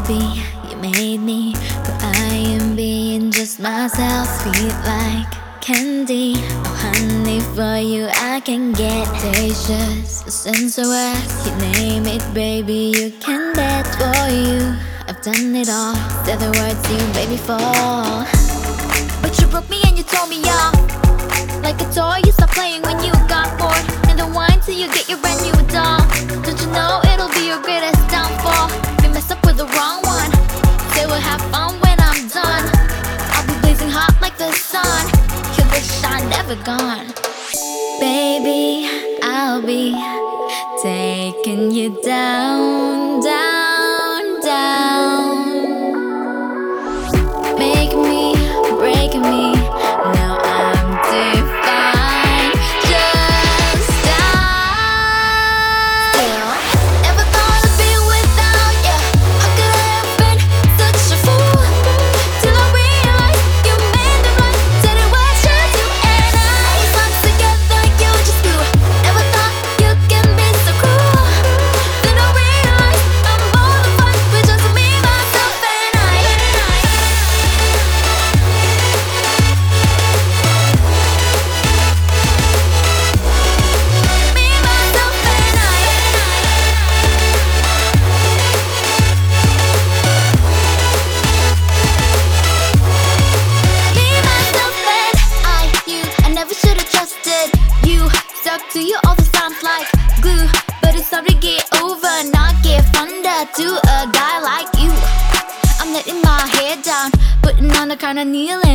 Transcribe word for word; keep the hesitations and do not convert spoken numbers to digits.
be, you made me who I am being just myself. Sweet like candy, oh honey, for you I can get gracious, sensuous. You name it, baby, you can bet. For you, I've done it all. They're the words you made me fall. But you broke me and you told me off like a toy. You stop playing when you got bored, and don't whine till you get your brand new doll. Don't you know it'll be your greatest downfall? You mess up with the wrong one. Say we'll have fun when I'm done. I'll be blazing hot like the sun. You wish I never gone. Baby, I'll be taking you down, down, down. Make me, break me. Now I'm defined, just down. Still, never thought I'd be without you. How could I have been such a fool? Till I realized you made the right. Said it was just you and I. Always stuck together, you just do. Never thought you can be so cruel. Then I realized I'm more than fine with just me, myself, and I. Me, myself, and I. Me, myself, and I. You, I never should've trusted you. Stuck to you all this sounds like glue. But it's time to get over, not give under to a guy like you. I'm letting my hair down, putting on a kind of kneeling.